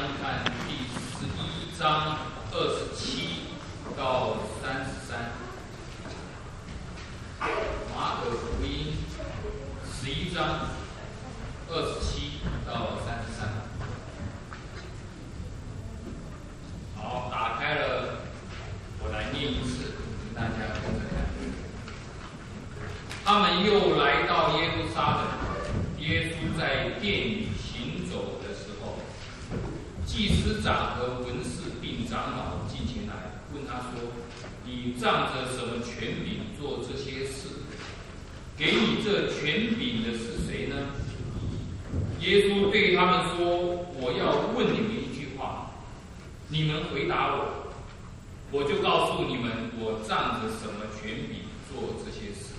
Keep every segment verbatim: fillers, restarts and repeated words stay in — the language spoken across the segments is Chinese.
翻看第十一章二十七到三十三，马可福音十一章二十七到三十三。好，打开了，我来念一次，请大家跟着看。他们又来到耶路撒冷，耶稣在殿里行走的时候，祭司长和文士并长老进前来，问他说：“你仗着什么权柄做这些事？给你这权柄的是谁呢？”耶稣对他们说：“我要问你们一句话，你们回答我，我就告诉你们，我仗着什么权柄做这些事。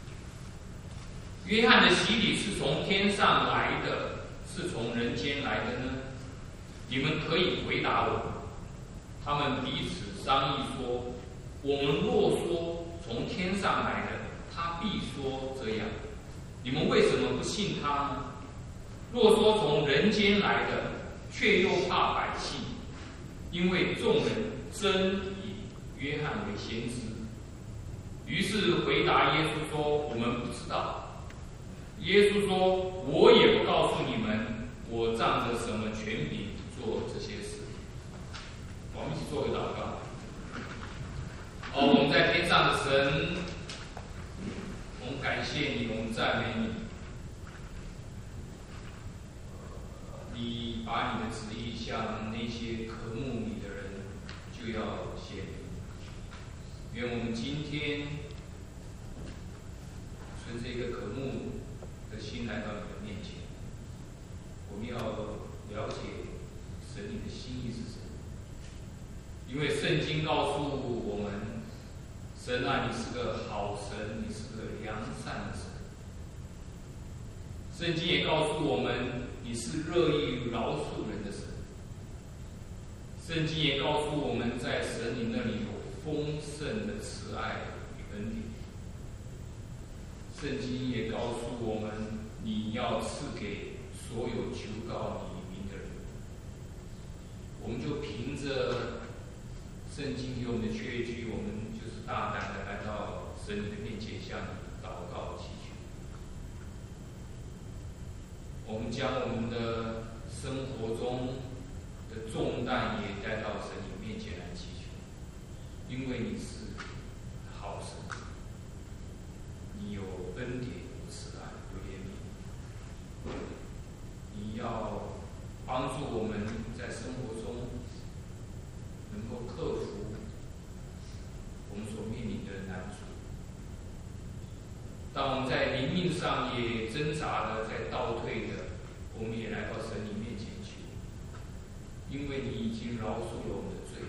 约翰的洗礼是从天上来的，是从人间来的呢？你们可以回答我。”他们彼此商议说：“我们若说从天上来的，他必说这样。你们为什么不信他呢？若说从人间来的，却又怕百姓，因为众人真以约翰为先知。”于是回答耶稣说：“我们不知道。”耶稣说：“我也不告诉你们，我仗着什么权柄做这些事。”我们一起做个祷告。哦，我们在天上的神，我们感谢你，我们赞美你。你把你的旨意向那些渴慕你的人就要显明。愿我们今天存着一个渴慕的心来到你的面前，我们要了解神你的心意是什么。因为圣经告诉我们，神啊，你是个好神，你是个良善的神。圣经也告诉我们，你是乐意饶恕人的神。圣经也告诉我们，在神你那里有丰盛的慈爱与恩典。圣经也告诉我们，你要赐给所有求告你名的人。我们就凭着圣经给我们的确据，我们就是大胆的来到神你的面前，向你祷告祈求。我们将我们的生活中的重担也带到神你面前来祈求，因为你是好神，你有恩典，有慈爱，有怜悯。你要帮助我们在生活中能够克服我们所面临的难处。当我们在灵命上也挣扎的，在倒退的，我们也来到神你面前去，因为你已经饶恕了我们的罪。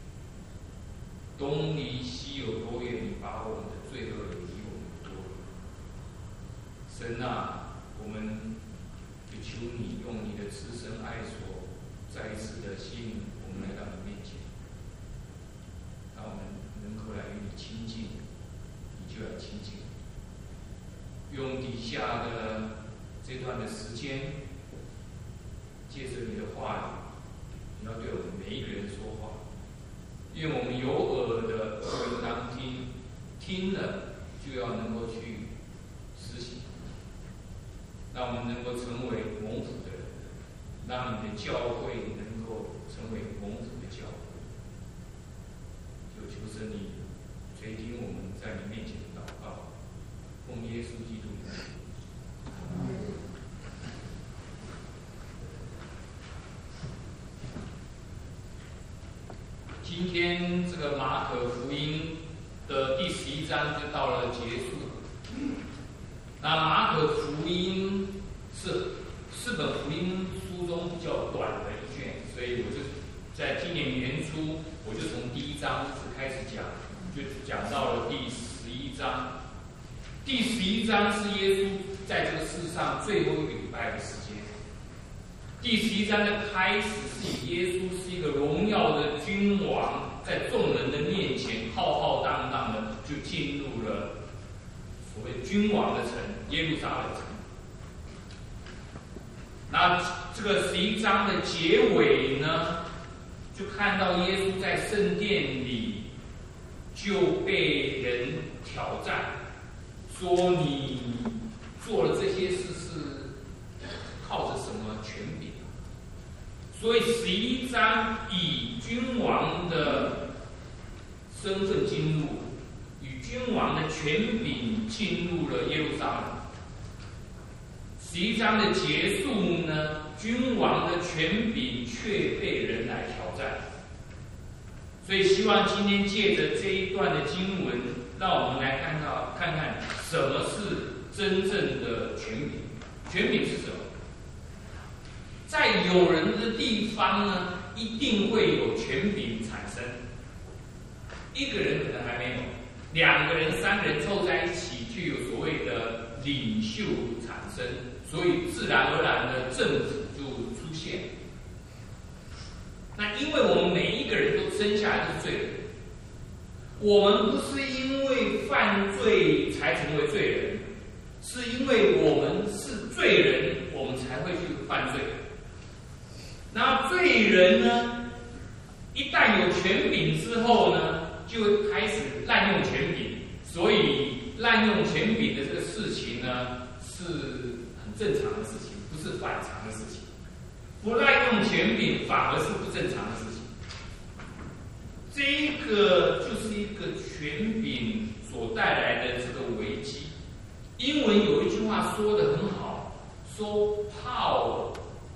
东离西有多远，你把我们的罪恶也离我们多远。神啊，我们就求你用你的慈神爱所再一次的吸引我们来到你面前，让我们能够来与你亲近，你就要亲近。用底下的这段的时间，借着你的话语，你要对我们每一个人说话。愿我们有耳的就应当听，听了就要能够去实行，让我们能够成为蒙福的人，让你的教会能够成为蒙福的教会。就求神你垂听我们在你面前的祷告，奉耶稣基督的名。今天这个马可福音的第十一章就到了结束。那马可福音是四本福音书中比较短的一卷，所以我就在今年年初，我就从第一章只开始讲，就讲到了第十一章。第十一章是耶稣在这个世上最后一个礼拜的时间。第十一章的开始是以耶稣是一个荣耀的君王，在众人的面前浩浩荡荡的就进入了所谓君王的城耶路撒冷城。 那这个十一章的结尾呢，就看到耶稣在圣殿里就被人挑战，说你做了这些事是靠着什么权柄？所以十一章以君王的身份进入，以君王的权柄进入了耶路撒冷。十一章的结束呢，君王的权柄却被人来挑战。所以希望今天借着这一段的经文，让我们来看到看看什么是真正的权柄。权柄是什么？在有人的地方呢，一定会有权柄产生。一个人可能还没有，两个人、三个人凑在一起，就有所谓的领袖产生，所以自然而然的政府就出现。那因为我们每一个人都生下来都是罪人，我们不是因为犯罪才成为罪人，是因为我们是罪人，我们才会去犯罪。那罪人呢，一旦有权柄之后呢，就会开始滥用权柄，所以滥用权柄的这个事情呢，是很正常的事情，不是反常的事情。不滥用权柄反而是不正常的事情。这个就是一个权柄所带来的这个危机。英文有一句话说得很好，说 power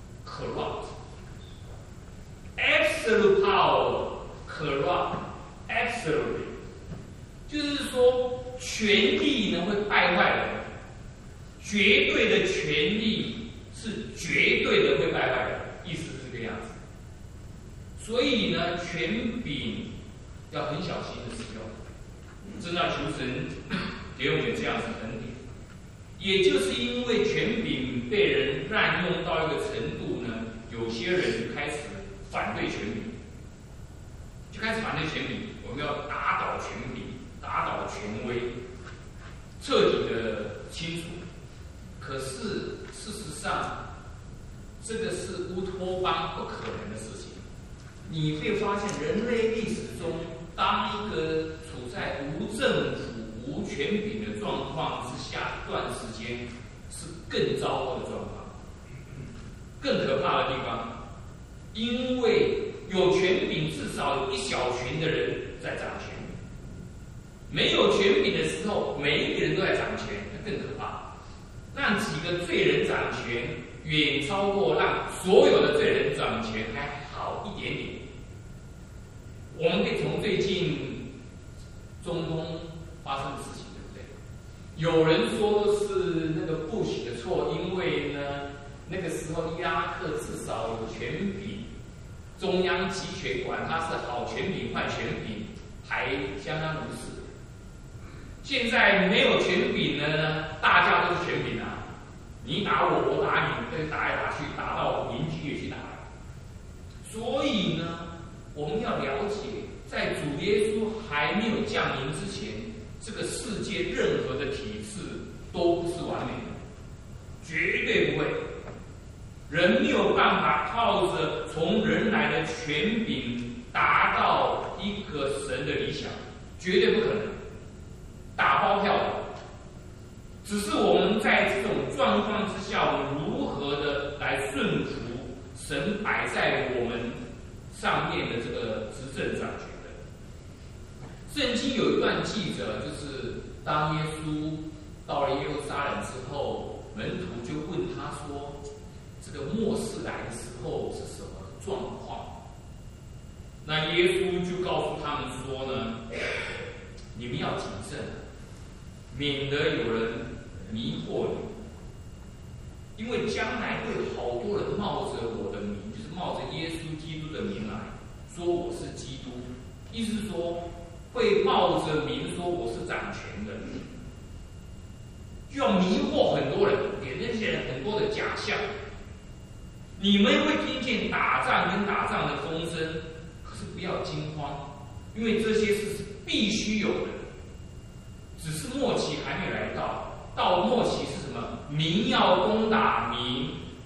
corrupt。Absolute power corrupt absolutely， 就是说权力呢会败坏人，绝对的权力是绝对的会败坏人，意思是这个样子。所以呢，权柄要很小心的使用，真的求神给我们这样子的恩典。也就是因为权柄被人滥用到一个程度呢，有些人就开始反对权柄，就开始反对权柄。我们要打倒权柄，打倒权威，彻底的清除。可是事实上，这个是乌托邦不可能的事情。你会发现，人类历史中，当一个处在无政府、无权柄的状况之下，一段时间是更糟糕的状况，更可怕的地方。因为有权柄，至少有一小群的人在掌权；没有权柄的时候，每一个人都在掌权，那更可怕。让几个罪人掌权，远超过让所有的罪人掌权还好一点点。我们可以从最近中东发生的事情，对不对？有人说是那个布许的错，因为呢，那个时候伊拉克至少有权柄，中央集权管它是好权柄坏权柄，还相当如是。现在没有权柄了呢，大家都是权柄啊，你打我，我打你，跟打来打去，打到邻居也去打。所以呢，我们要了解，在主耶稣还没有降临之前，这个世界任何的体制都不是完美的，绝对不会。人没有办法靠着从人来的权柄达到一个神的理想，绝对不可能，打包票的。只是我们在这种状况之下，我们如何的来顺服神摆在我们上面的这个执政掌权的。圣经有一段记着，就是当耶稣到了耶路撒冷之后，门徒就问他说，这个末世来的时候是什么状况？那耶稣就告诉他们说呢，你们要谨慎，免得有人迷惑你，因为将来会有好多人冒着我的名，就是冒着耶稣基督的名来说我是基督，意思是说会冒着名说我是掌权的，就要迷惑很多人，给那些人很多的假象。你们会听见打仗跟打仗的风声，可是不要惊慌，因为这些事是必须有的，只是末期还没来到。到末期是什么？民要攻打民，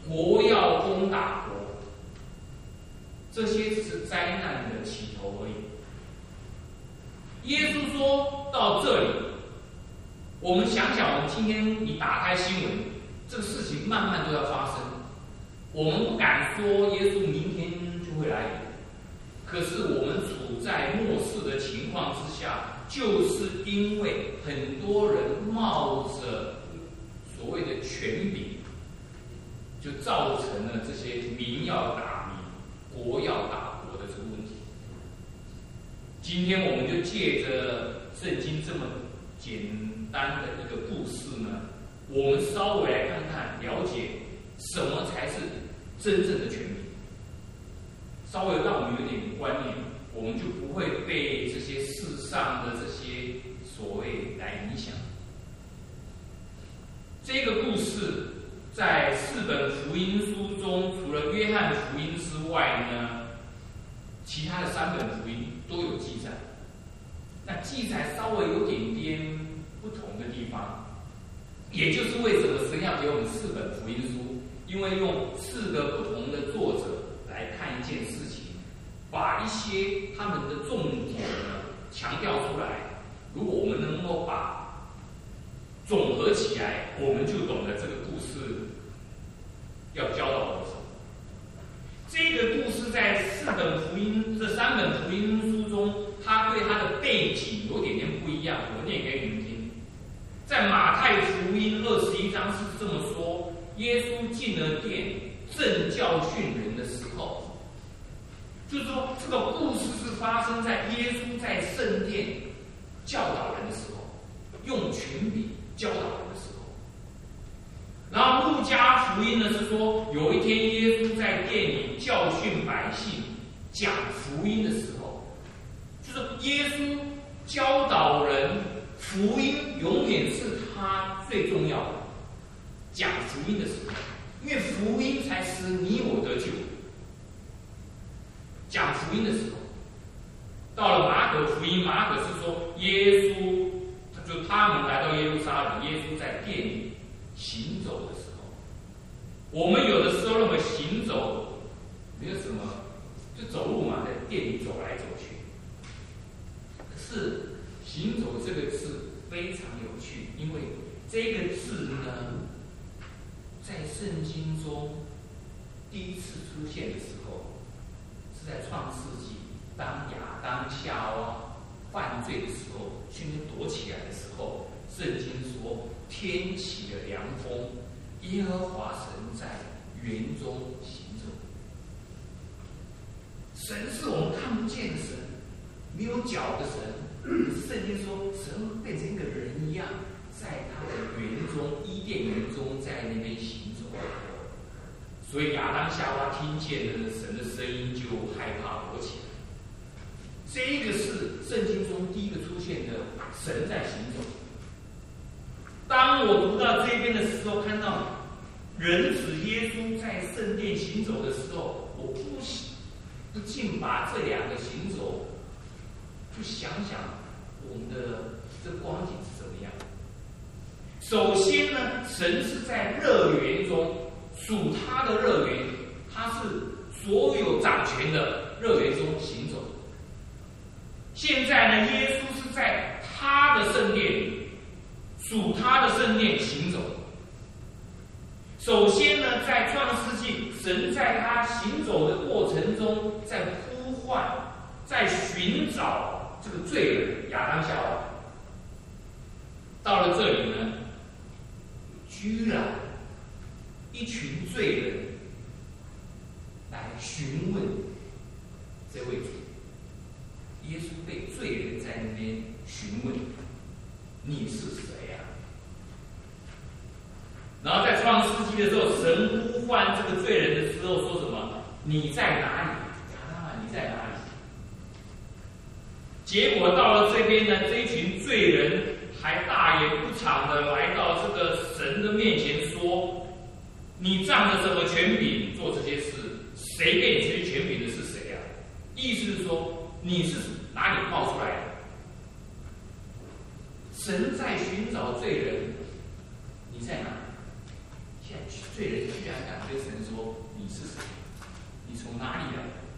国要攻打国，这些只是灾难的起头而已。耶稣说到这里，我们想想，我们今天你打开新闻，这个事情慢慢都要发生。我们不敢说耶稣明天就会来临，可是我们处在末世的情况之下，就是因为很多人冒着所谓的权柄，就造成了这些民要打民、国要打国的这个问题。今天我们就借着圣经这么简单的一个故事呢，我们稍微来看看，了解什么才是真正的权柄，稍微让我们有点观念，我们就不会被这些世上的这些所谓来影响。这个故事在四本福音书中，除了约翰福音之外呢，其他的三本福音都有记载。那记载稍微有点点不同的地方，也就是为什么神要给我们四本福音书，因为用四个不同的作者来看一件事情，把一些他们的重点呢强调出来。如果我们能够把总合起来，我们就懂得这个故事要教导我们什么。这个故事在四本福音、这三本福音书中，它对它的背景有点点不一样。我念给你们听。在马太福音二十一章是这么说：耶稣进了殿，正教训人的时候，就是说这个故事是发生在耶稣在圣殿教导人的时候，用权柄教导人的时候。然后路加福音呢是说，有一天耶稣在殿里教训百姓、讲福音的时候，就是耶稣教导人，福音永远是他最重要的。讲福音的时候，因为福音才使你我得救。讲福音的时候，到了马可福音，马可是说耶稣，就他们来到耶路撒冷，耶稣在殿里行走的时候，我们有的时候认为行走没有什么，就走路嘛，在店里走来走去。可是行走这个字非常有趣，因为这个字呢，在圣经中第一次出现的时候，是在创世纪，当亚当夏娃犯罪的时候，去那躲起来的时候，圣经说天起了凉风，耶和华神在园中行走。神是我们看不见的神，没有脚的神。圣经说神变成一个人一样，在他的园中，伊甸园中，在那边行走。所以亚当夏娃听见了神的声音，就害怕躲起来。这个是圣经中第一个出现的神在行走。当我读到这边的时候，看到人子耶稣在圣殿行走的时候，我不不禁把这两个行走，就想想我们的这光景是怎么样。首先呢，神是在乐园中，属他的乐园，他是所有掌权的乐园中行走。现在呢，耶稣是在他的圣殿里，属他的圣殿行走。首先呢，在创世纪，神在他行走的过程中，在呼唤，在寻找这个罪人亚当夏娃。到了这里呢，居然一群罪人来询问这位主。耶稣被罪人在那边询问：“你是谁呀、啊？”然后在创世纪的时候，神呼唤这个罪人的时候说什么？你在哪里？亚当啊，你在哪里？结果到了这边呢，这一群罪人还大言不惭的来到这个神的面前说：“你仗着什么权柄做这些事？谁给你这些权柄的是谁呀、啊？”意思是说，你是哪里冒出来的？神在寻找罪人，你在哪？现在罪人居然敢对神说你是谁？你从哪里来？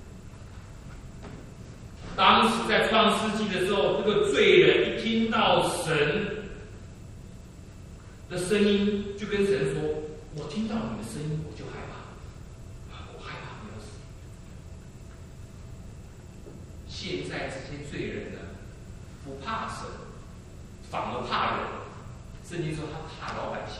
当时在创世纪的时候，这个罪人一听到神的声音，就跟神说：“我听到你的声音，我就害怕，我害怕你要死。”现在这些罪人呢，不怕神，反而怕人。圣经说他怕老百姓。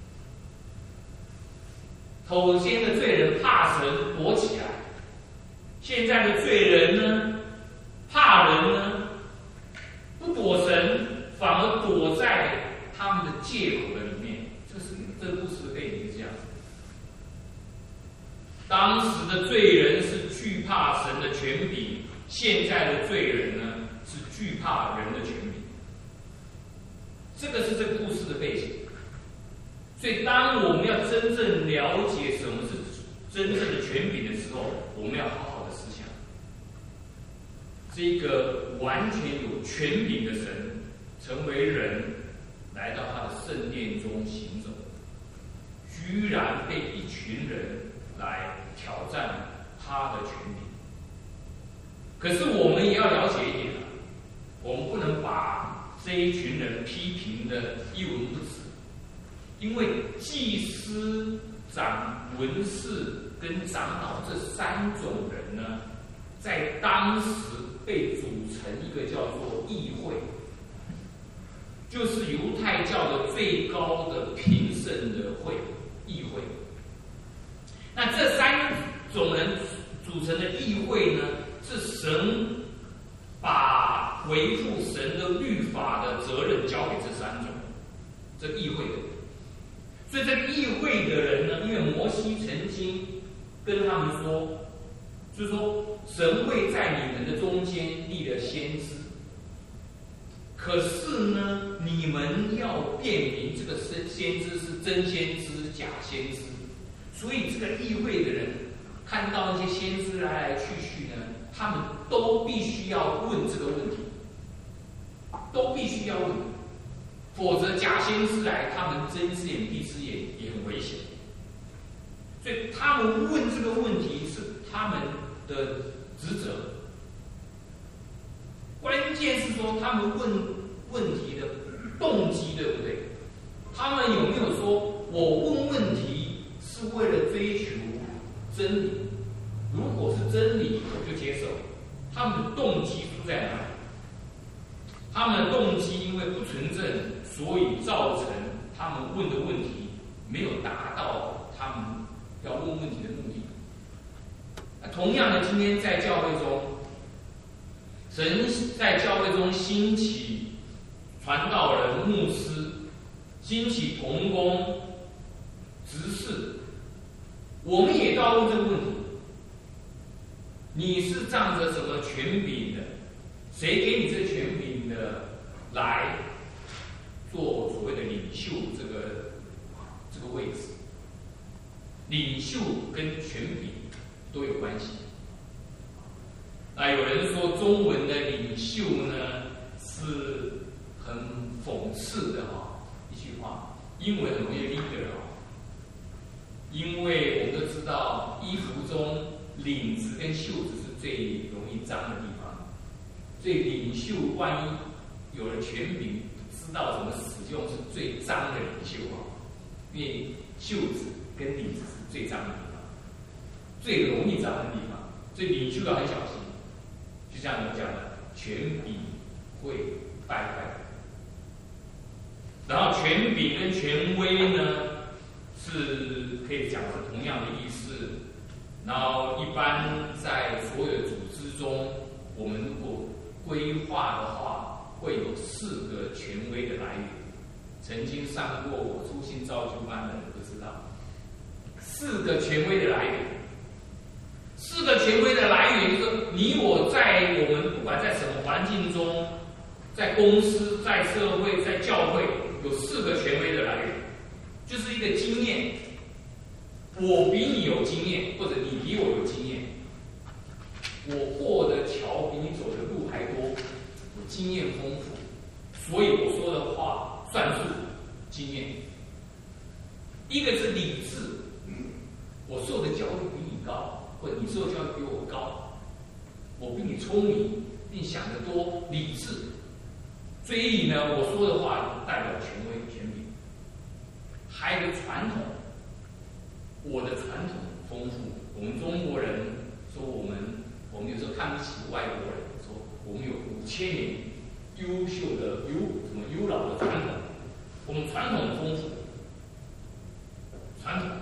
头先的罪人怕神，躲起来；现在的罪人呢，怕人呢，不躲神，反而躲在他们的借口的里面。这是这个故事的背景是这样子。当时的罪人是惧怕神的权柄，现在的罪人呢是惧怕人的权柄。这个是这个故事的背景。所以，当我们要真正了解什么是真正的权柄的时候，我们要好好的思想。这个完全有权柄的神，成为人，来到他的圣殿中行走，居然被一群人来挑战他的权柄。可是我们也要了解一点啊，我们不能把这一群人批评的一文不值。因为祭司、长文士跟长老这三种人呢，在当时被组成一个叫做议会，就是犹太教的最高的评审的会议会。那这三种人组成的议会呢，是神把维护神的律法的责任交给这三种这议会的人。所以这个议会的人呢，因为摩西曾经跟他们说，就是说神会在你们的中间立了先知，可是呢，你们要辨明这个先知是真先知假先知。所以这个议会的人看到那些先知来来去去呢，他们都必须要问这个问题，都必须要问。否则假先知来，他们睁一只眼闭一只眼也很危险。所以他们问这个问题是他们的职责。关键是说他们问问题的动机对不对？他们有没有说我问问题是为了追求真理？如果是真理，我就接受。他们的动机出在哪里？他们的动机因为不纯正，所以造成他们问的问题没有达到他们要问问题的目的。那同样的，今天在教会中，神在教会中兴起传道人、牧师，兴起同工、执事，我们也都要问这个问题：你是仗着什么权柄的？谁给你这权柄的来做所谓的领袖这个这个位置？领袖跟权柄都有关系。那有人说中文的领袖呢是很讽刺的哈、哦、一句话，英文很容易 leader 哦，因为我们都知道衣服中领子跟袖子是最容易脏的地方，所以领袖万一有了权柄，知道怎么使用是最脏的领袖啊，因为袖子跟领子是最脏的地方，最容易脏的地方，所以领袖要很小心。就像你讲的，权柄会败坏。然后权柄跟权威呢，是可以讲是同样的意思。然后一般在所有的组织中，我们如果规划的话，会有四个权威的来源。曾经上过我初心造就班的人都知道，四个权威的来源。四个权威的来源，就是你我在我们不管在什么环境中，在公司、在社会、在教会，有四个权威的来源，就是一个经验。我比你有经验，或者你比我有经验。我过的桥比你走的路还多，我经验丰富，所以我说的话算数，经验。一个是理智，我受的教高，或你受教育比我高，我比你聪明，比你想得多，理智。所以呢，我说的话代表权威、权柄。还有一个传统，我的传统丰富。我们中国人说我们，我们有时候看不起外国人，说我们有五千年优秀的优什么优老的传统，我们传统丰富，传统。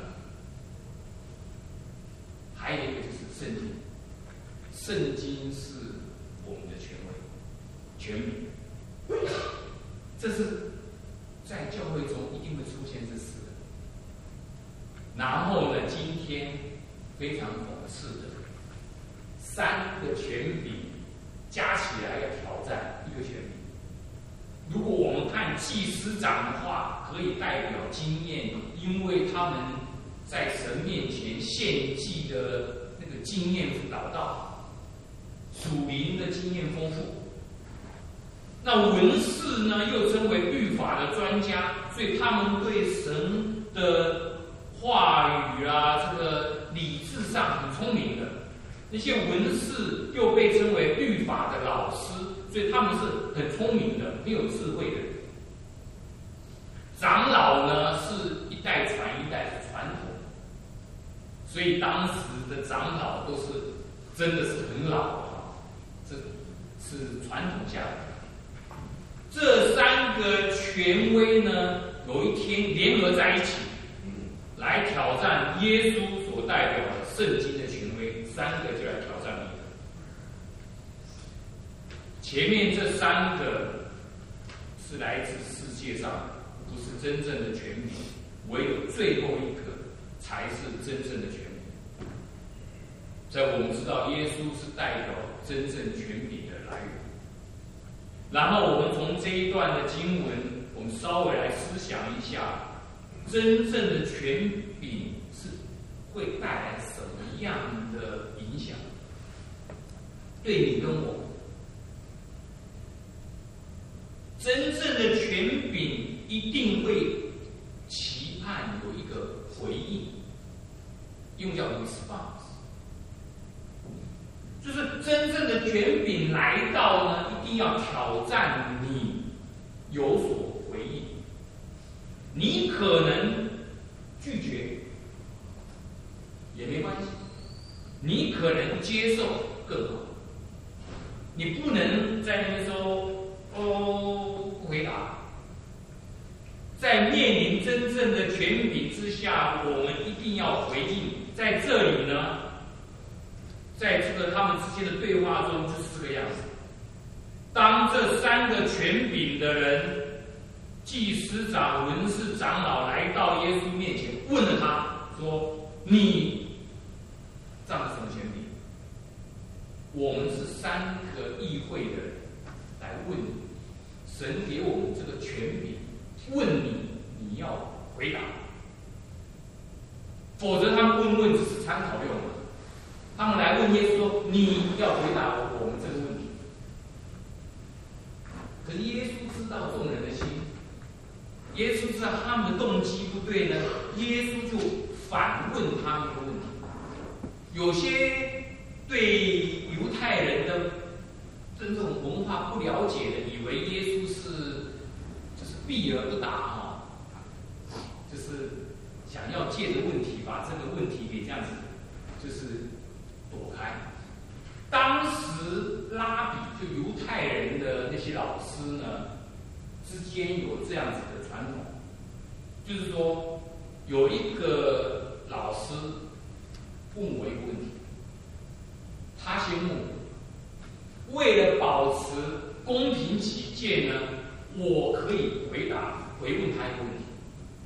还有一个就是圣经，圣经是我们的权威、权柄。这是在教会中一定会出现这四个。然后呢，今天非常讽刺的，三个权柄加起来要挑战一个权柄。如果我们看祭司长的话，可以代表经验，因为他们在神面前献祭的那个经验老道，属灵的经验丰富。那文士呢，又称为律法的专家，所以他们对神的话语啊，这个理智上很聪明的。那些文士又被称为律法的老师，所以他们是很聪明的、很有智慧的人。长老呢，是一代传一代的传统，所以当时的长老都是真的是很老的，这是传统下来的。这三个权威呢，有一天联合在一起，来挑战耶稣所代表的圣经的权威。三个就来挑战彼得。前面这三个是来自世界上，不是真正的权柄，唯有最后一个才是真正的权柄。在我们知道，耶稣是代表真正权柄的来源。然后我们从这一段的经文，我们稍微来思想一下，真正的权柄是会带来什么样的影响？对你跟我，真正的权柄一定会期盼有一个回应，用叫 response。就是真正的权柄来到呢，一定要挑战你有所回应。你可能拒绝也没关系，你可能接受更好。你不能在那边说哦不回答。在面临真正的权柄之下，我们一定要回应。在这里呢，在这个他们之间的对话中就是这个样子。当这三个权柄的人，祭司长、文士、长老来到耶稣面前，问了他说：“你仗着什么权柄？”我们是三个议会的人来问你，神给我们这个权柄，问你，你要回答。否则他们问问只是参考用的。他们来问耶稣说：“你要回答我们这个问题。”可是耶稣知道众人的心，耶稣知道他们的动机不对呢，耶稣就反问他们一个问题。有些对犹太人的这种文化不了解的，以为耶稣是就是避而不答哈，就是想要借着问题把这个问题给这样子，就是躲开。当时拉比就犹太人的那些老师呢，之间有这样子的传统，就是说有一个老师问我一个问题，他先问我，为了保持公平起见呢，我可以回答回问他一个问题，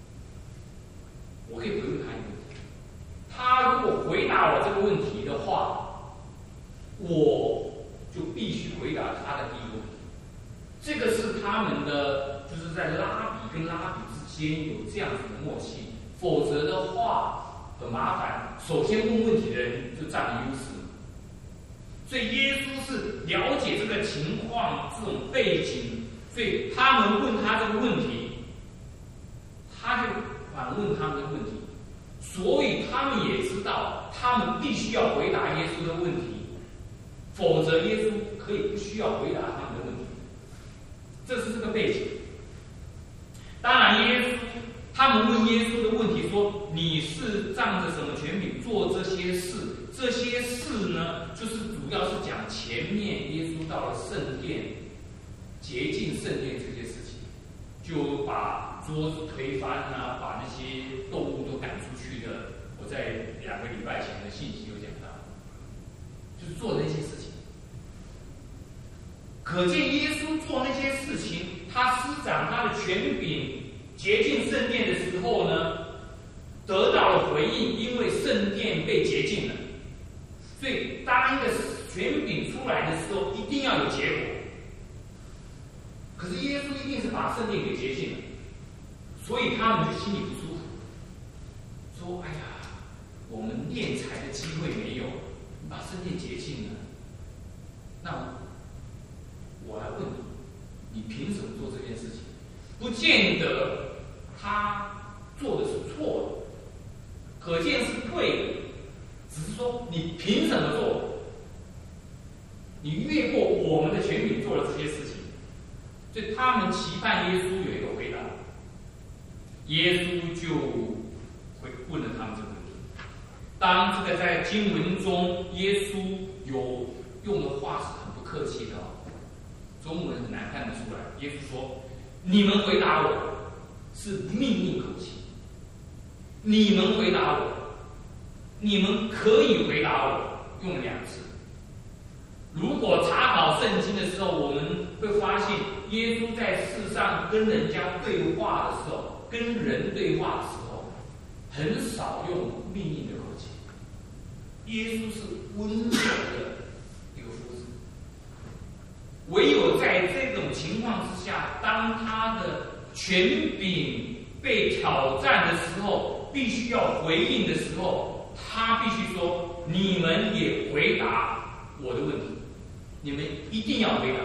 我可以回问他一个问题。他如果回答我这个问题的话，我就必须回答他的第一个问题。这个是他们的，就是在拉比跟拉比之间有这样子的默契，否则的话很麻烦。首先问问题的人就占了优势。所以耶稣是了解这个情况、这种背景，所以他们问他这个问题，他就反问他们的问题。所以他们也知道，他他们必须要回答耶稣的问题，否则耶稣可以不需要回答他们的问题。这是这个背景。当然，耶稣他们问耶稣的问题说：“你是仗着什么权柄做这些事？”这些事呢，就是主要是讲前面耶稣到了圣殿，洁净圣殿这些事情，就把桌子推翻啊，把那些动物都赶出去的。我在两个礼拜前的信息有讲到，就是做那些事情。可见耶稣做那些事情，他施展他的权柄，洁净圣殿的时候呢，得到了回应，因为圣殿被洁净了。所以，当一个权柄出来的时候，一定要有结果。可是耶稣一定是把圣殿给洁净了，所以他们就心里不舒服，说：“哎呀，我们敛财的机会没有，你把圣殿洁净了，那我来问你，你凭什么做这件事情？不见得他做的是错的，可见是对的。”只是说你凭什么做？你越过我们的权柄做了这些事情，所以他们期盼耶稣有一个回答。耶稣就会问了他们这个问题。当这个在经文中，耶稣有用的话是很不客气的，中文很难看得出来。耶稣说：“你们回答我，是命令口气。你们回答我。”你们可以回答我，用了两次。如果查考圣经的时候，我们会发现，耶稣在世上跟人家对话的时候，跟人对话的时候，很少用命令的口气。耶稣是温柔的一个夫子。唯有在这种情况之下，当他的权柄被挑战的时候，必须要回应的时候，他必须说：“你们也回答我的问题，你们一定要回答。”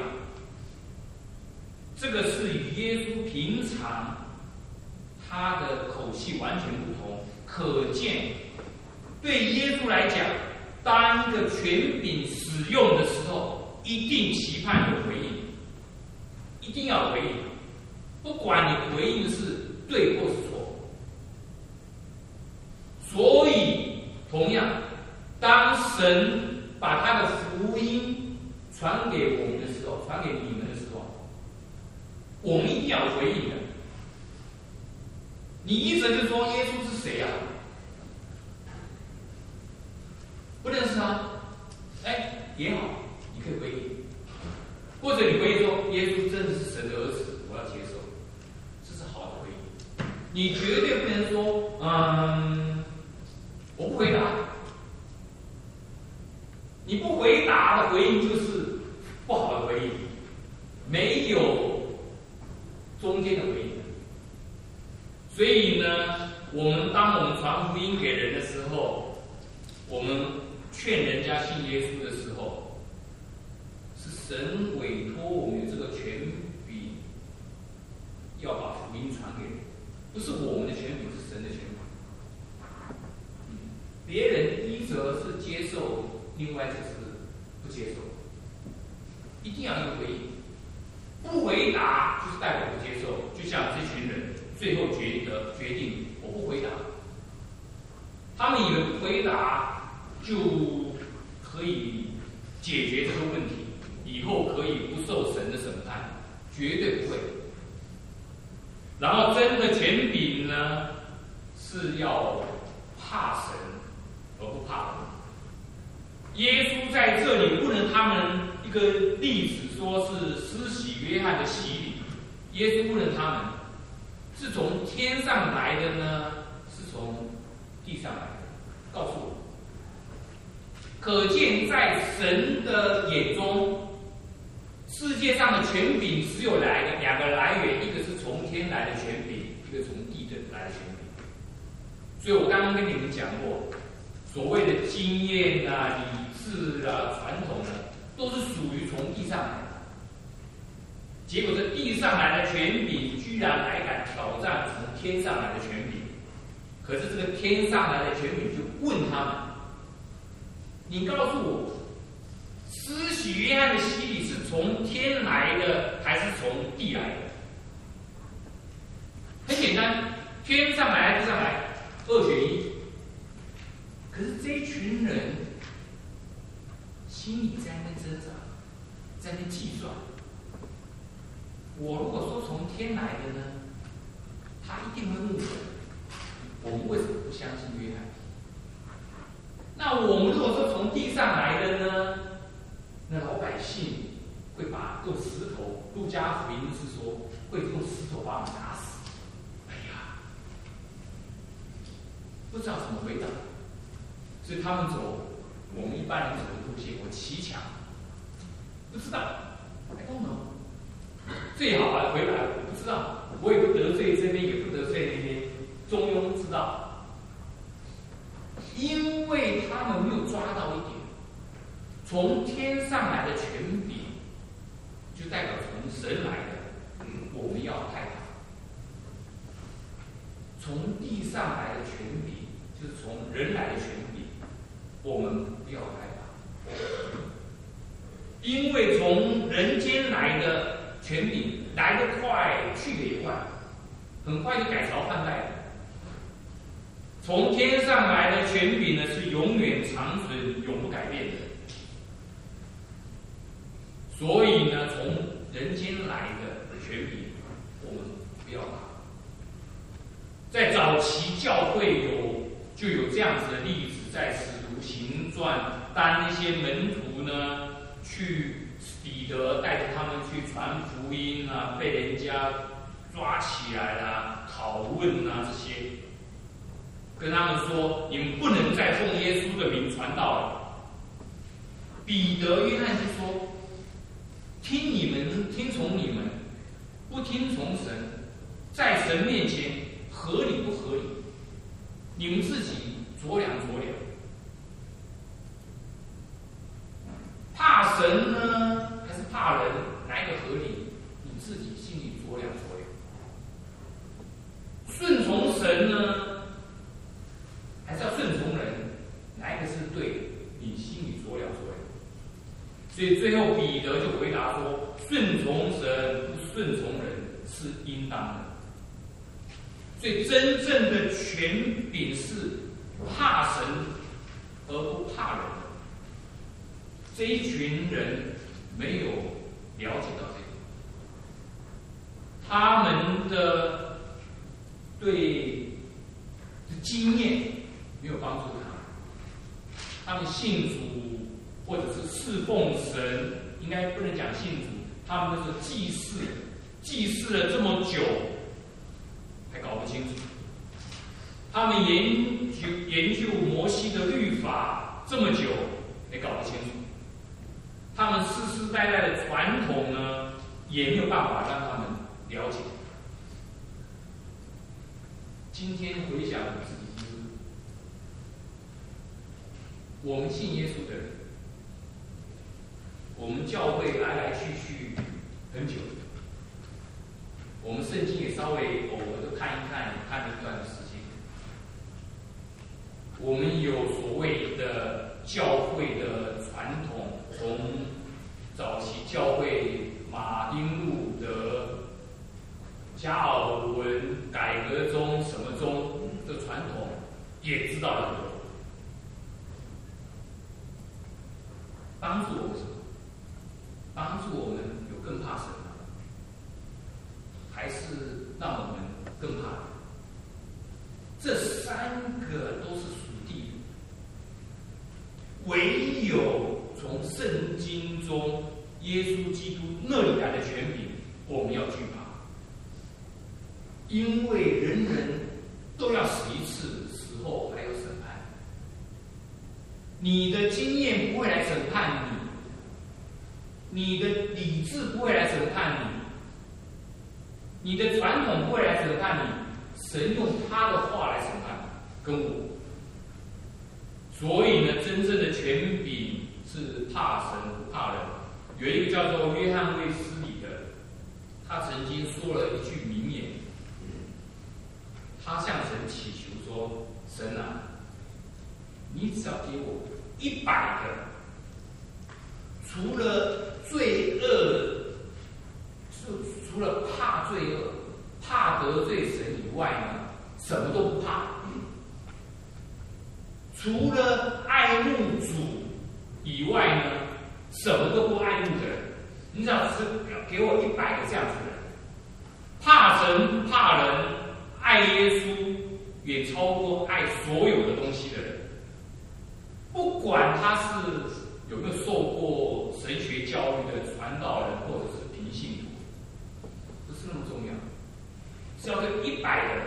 这个是与耶稣平常他的口气完全不同。可见，对耶稣来讲，当一个权柄使用的时候，一定期盼有回应，一定要回应，不管你回应是对或是错。所以。同样，当神把他的福音传给我们的时候，传给你们的时候，我们一定要回应的。你一直就说耶稣是谁啊？不认识他，哎，也好，你可以回应，或者你回应说耶稣真的是神的儿子，我要接受，这是好的回应。你绝对不能说，嗯。我不回答，你不回答的回应就是不好的回应，没有中间的回应。所以呢，我们当我们传福音给人的时候，我们劝人家信耶稣的时候，是神委托我们有这个权柄，要把福音传给人，不是我们的权柄，是神的权柄。别人一则是接受，另外就是不接受，一定要有回应。不回答就是代表不接受，就像这群人最后决得决定我不回答，他们以为不回答就可以解决这个问题，以后可以不受神的审判，绝对不会。然后真的权柄呢，是要怕神。而不怕人。耶稣在这里问了他们一个例子，说是施洗约翰的洗礼。耶稣问了他们，是从天上来的呢，是从地上来的？告诉我。可见在神的眼中，世界上的权柄只有来的两个来源，一个是从天来的权柄，一个从地的来的权柄。所以我刚刚跟你们讲过。所谓的经验啊、理智啊、传统啊，都是属于从地上来的。结果这地上来的权柄，居然还敢挑战从天上来的权柄。可是这个天上来的权柄就问他们： 你告诉我，施洗约翰的洗礼是从天来的，还是从地来的？很简单，天上来，地上来，二选一。可是这一群人心里在那挣扎，在那计算。我如果说从天来的呢，他一定会问我，我们为什么不相信约翰？那我们如果说从地上来的呢，那老百姓会把用石头，路加福音是说会用石头把我们打死。哎呀，不知道怎么回答，所以他们走我们一般人走的路线，我骑墙，不知道 ，I don't know。最好还回来，我不知道，我也不得罪这边，也不得罪那边，中庸之道。因为他们没有抓到一点，从天上来的权柄，就代表从神来的，我们要害怕；从地上来的权柄，就是从人来的权柄，我们不要害怕。因为从人间来的权柄来得快，去得也快，很快就改朝换代了。从天上来的权柄呢，是永远长存、永不改变的。所以呢，从人间来的权柄，我们不要怕。在早期教会有就有这样子的例子，在《使徒行传》，当那些门徒呢去。彼得带着他们去传福音啊，被人家抓起来啦、啊、拷问啊，这些，跟他们说：你们不能再奉耶稣的名传道了。彼得、约翰就说：听你们，听从你们，不听从神，在神面前合理不合理？你们自己酌量酌量。怕神呢？还是怕人？哪一个合理？你自己心里酌量酌量。顺从神呢，还是要顺从人？哪一个是对的？你心里酌量酌量。所以最后彼得就回答说：顺从神，不顺从人是应当的。所以真正的权柄是怕神而不怕人。这一群人没有了解到这个，他们的对经验没有帮助他们，他们信主或者是侍奉神，应该不能讲信主，他们就是祭祀，祭祀了这么久，还搞不清楚。他们研究研究摩西的律法这么久，也搞不清楚。他们世世代代的传统呢，也没有办法让他们了解。今天回想我自己，就是我们信耶稣的人，我们教会来来去去很久，我们圣经也稍微偶尔都看一看，看了一段时间。我们有所谓的教会的传统，从早期教会马丁路德、加尔文、改革宗什么宗的传统，也知道了很多，帮助我们什么？帮助我们有更怕神吗？还是让我们更怕人？这三个都是属地的，唯有从圣经中耶稣基督那里来的权柄，我们要惧怕，因为人人都要死一次，死后还有审判。你的经验不会来审判你，你的理智不会来审判你，你的传统不会来审判你。神用他的话来审判跟我，所以呢，真正的权柄是怕神不怕人。有一个叫做约翰卫斯理的，他曾经说了一句名言，他向神祈求说：神啊，你只要给我一百个，除了罪恶，除除了怕罪恶、怕得罪神以外呢，什么都不怕。除了爱慕主以外呢，什么都不爱慕的人。你只要是给我一百个这样子的人，怕神、怕人、爱耶稣，远超过爱所有的东西的人。不管他是有没有受过神学教育的传道人，或者是平信徒，不是那么重要。是要这一百个人，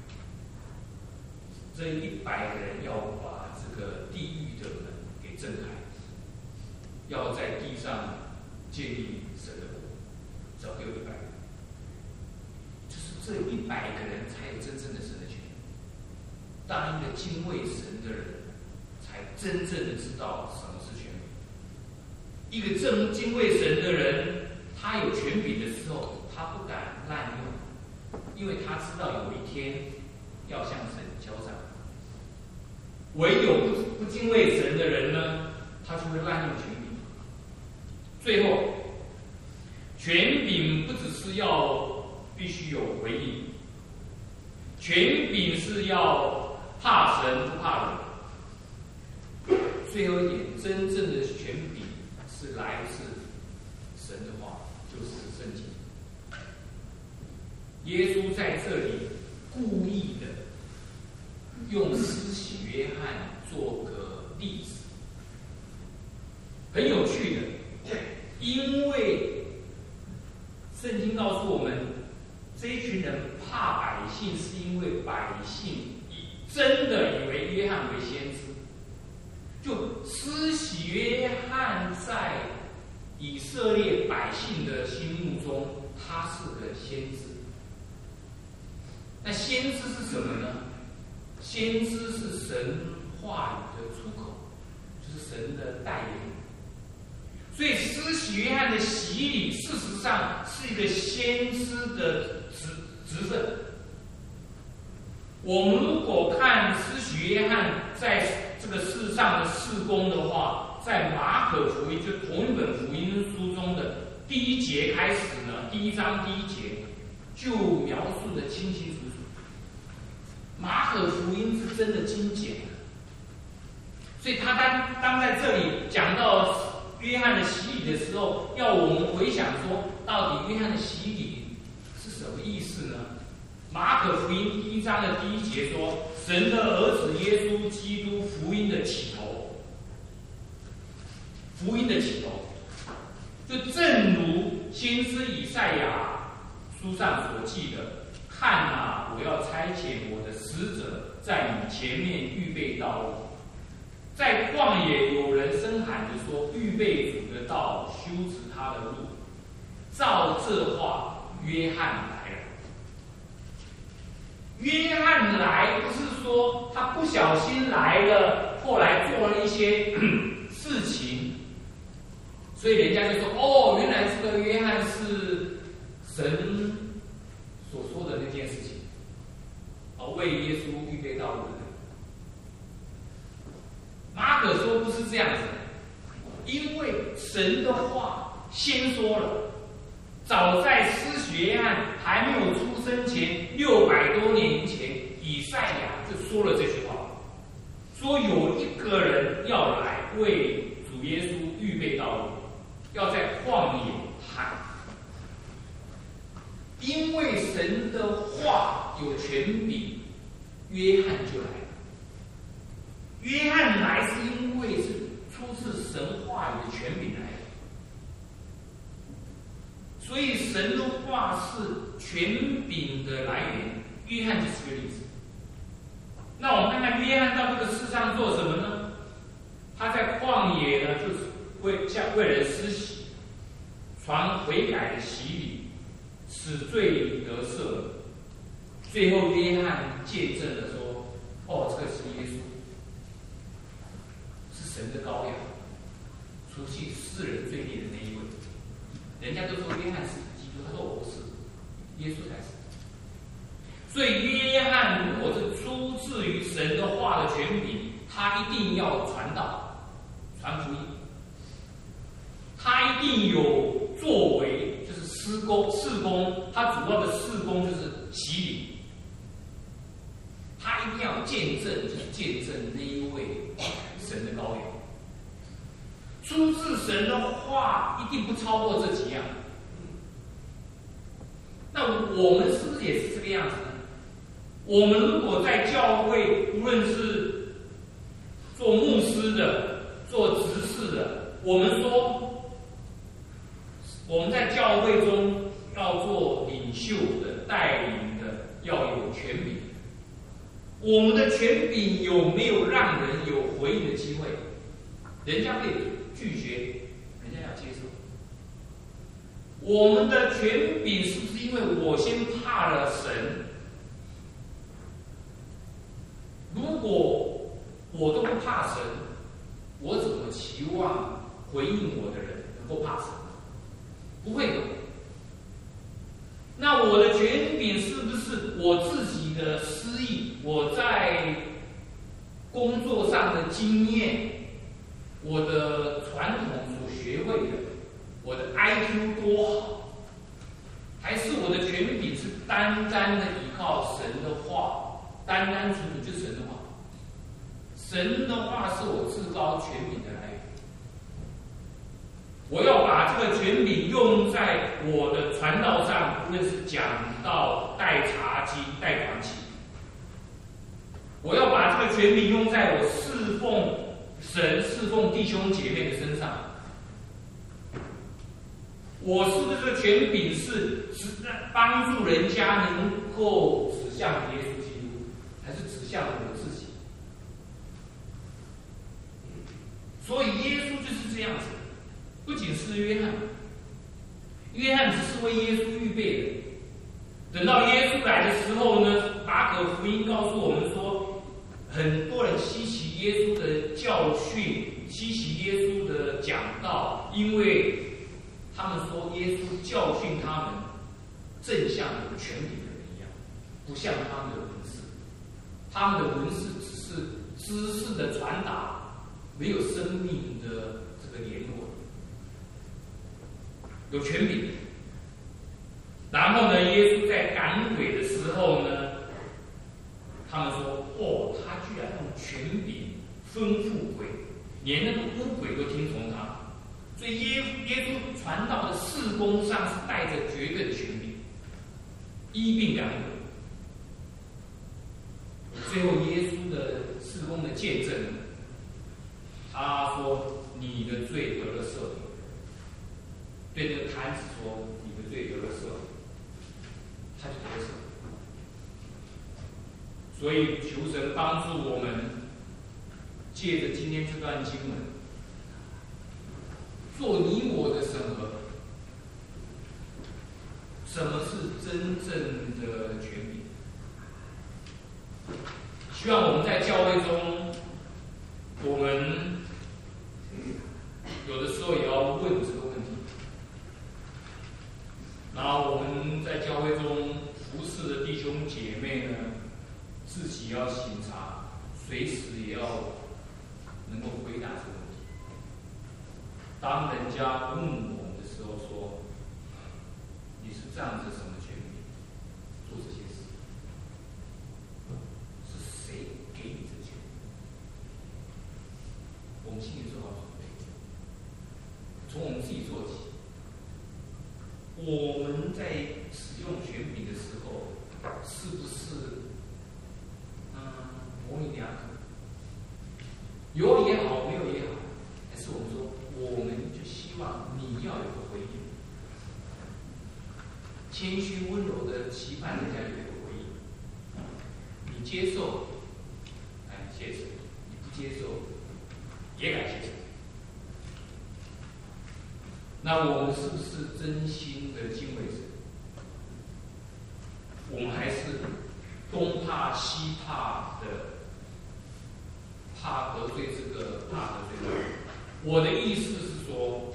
这一百个人要把这个地狱的门给震开，要在地上建立神的国，只要给我一百个，就是这一百个人才有真正的神的权利。当一个敬畏神的人，才真正的知道什么是权柄。一个正敬畏神的人，他有权柄的时候，他不敢滥用，因为他知道有一天要向神交账。唯有不不敬畏神的人呢，他就会滥用权柄。最后，权柄不只是要必须有回应，权柄是要怕神不怕人。最后一点，真正的权柄是来自神的话，就是圣经。耶稣在这里故意的用施洗约翰做个例子，很有趣的，因为圣经告诉我们，这一群人怕百姓，是因为百姓真的以为约翰为先知。就施洗约翰在以色列百姓的心目中，他是个先知。那先知是什么呢？先知是神话语的出口，就是神的代言。所以施洗约翰的洗礼，事实上是一个先知的职职分。我们如果看施洗约翰在这个世上的事工的话，在马可福音，就同一本福音书中的第一节开始呢，第一章第一节就描述的清清楚楚。马可福音是真的精简的，所以他当当在这里讲到约翰的洗礼的时候，要我们回想说，到底约翰的洗礼是什么意思呢？马可福音第一章的第一节说，神的儿子耶稣基督福音的起头，福音的起头，就正如先知以赛亚书上所记的，看啊，我要差遣我的使者在你前面预备道路。在旷野有人声喊着说，预备主的道，修直他的路。照这话，约翰来了。约翰来不是说他不小心来了，后来做了一些事情，所以人家就说，哦，原来这个约翰是神所说的那件事情，哦，为耶稣预备道路的人。马可说不是这样子，因为神的话先说了，早在施洗约翰还没有出生前六百多年以前，以赛亚就说了这句话，说有一个人要来为主耶稣预备道路，要在旷野喊。因为神的话有权柄，约翰就来了。约翰来是因为是出自神话语的权柄来的，所以神的话是权柄的来源。约翰就是个例子。那我们看看约翰到这个世上做什么呢？他在旷野呢，就是为向为人施洗，传悔改的洗礼，使罪得赦。最后约翰见证了说，哦，这个是耶稣，是神的羔羊，除去世人罪孽的那一位。人家都说约翰是基督，他说我不是，耶稣才是。所以约翰如果是出自于神的话的权柄，他一定要传道， 传福音，他一定有作为，就是施工事工，他主要的事工就是洗礼，他一定要见证，就是见证那一位神的羔羊。出自神的话一定不超过这几样。那我们是不是也是这个样子呢？我们如果在教会，无论是做牧师的、做执事的，我们说我们在教会中要做领袖的、带领的，要有权柄。我们的权柄有没有让人有回应的机会？人家可以拒绝，人家要接受。我们的权柄是不是因为我先怕了神？如果我都不怕神，我怎么期望回应我的人能够怕神？不会的。那我的权柄是不是我自己的私意？我在工作上的经验，我的传统所学会的，我的 I Q 多好，还是我的权柄是单单的依靠神的话，单单纯纯就是神的话？神的话是我至高权柄的来源。我要把这个权柄用在我的传道上，无论是讲道、带查经、带团契。我要把这个权柄用在我侍奉神、侍奉弟兄姐妹的身上。我是不是这个权柄是帮助人家能够指向耶稣基督，还是指向我自己？所以耶稣就是这样子。不仅是约翰，约翰只是为耶稣预备的。等到耶稣来的时候呢，马可福音告诉我们说，很多人稀奇耶稣的教训，稀奇耶稣的讲道，因为他们说耶稣教训他们，正像有权柄的人一样，不像他们的文士。他们的文士只是知识的传达，没有生命的这个联络。有权柄，然后呢，耶稣在赶鬼的时候呢，他们说：“哦，他居然用权柄吩咐鬼，连那个污鬼都听从他。”所以耶耶稣传道的事工上是带着绝对的权柄，医病赶鬼。最后耶稣的事工的见证，他说：“你的罪得了赦免。”对这个摊子说：“你的罪得了赦免。”他就得了赦免。所以求神帮助我们，借着今天这段经文，做你我的审核。什么是真正的权柄？希望我们在教会中，我们有的时候也要问这个问题。然后我们在教会中服侍的弟兄姐妹呢，自己要省察，随时也要能够回答这个问题。当人家问我们的时候说：“你是这样子什么权柄做这些事？是谁给你这权柄？”我们心里做好准备，从我们自己做起。我们在使用权柄的时候，是不是嗯模棱两可？有也好，没有也好，还是我们说，我们就希望你要有个回应，谦虚温柔的期盼人家有一个回应。你接受，哎，谢谢；你不接受，也该接受。那我们是不是真心的敬畏神？我们还是东怕西怕的，怕得罪这个，怕得罪那个？我的意思是说，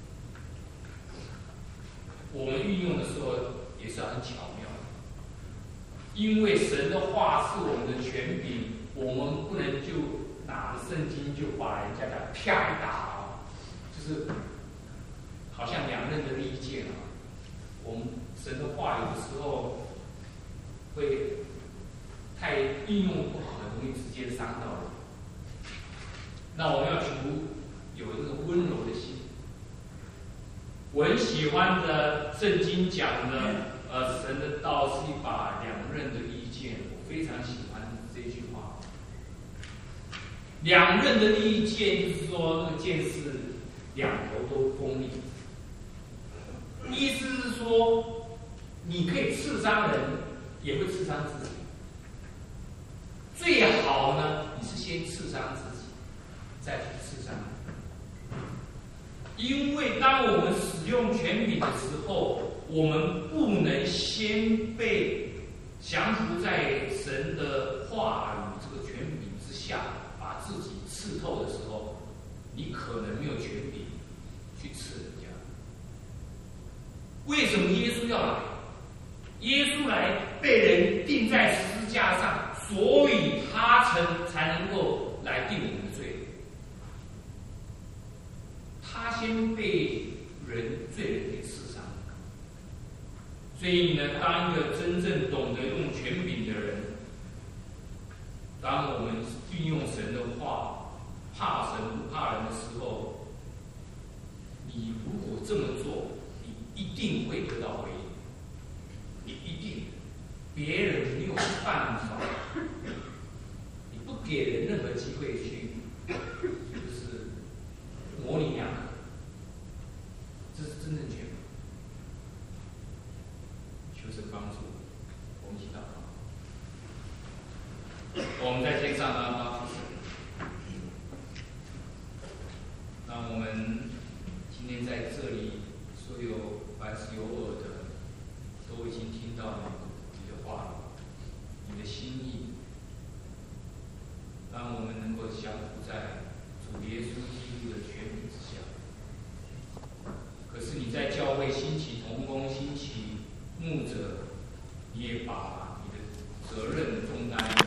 我们运用的时候也是很巧妙，因为神的话是我们的权柄，我们不能就拿着圣经就把人家给啪一打啊，就是好像两刃的利剑啊。我们神的话有的时候会太应用不好，很容易直接伤到人。那我们要求有这个温柔的心。我很喜欢的圣经讲的，呃，神的道是一把两刃的利剑，我非常喜欢这句话。两刃的利剑就是说，那个剑是两头都锋利，意思是说，你可以刺伤人，也会刺伤自己。最好呢，你是先刺伤自己，再去刺伤人。因为当我们使用权柄的时候，我们不能先被降服在神的话语这个权柄之下，把自己刺透的时候，你可能没有权柄去刺人家。为什么耶稣要来？耶稣来被人钉在十字架上，所以他才才能够来定我们的罪。他先被人罪人给刺伤，所以呢，当一个真正懂得用权柄的人，当我们运用神的话，怕神不怕人的时候，你如果这么做，你一定会得到回应，你一定，别人没有办法，你不给人任何机会去，就是模棱两可。这是真正权柄。求神帮助我们一起祷告。我们在天上呢，帮助神。让我们今天在这里，所有凡是有耳的，都已经听到你的话，你的心意。让我们能够降服在主耶稣基督的权柄之下。可是你在教会兴起同工、兴起牧者，你也把你的责任重担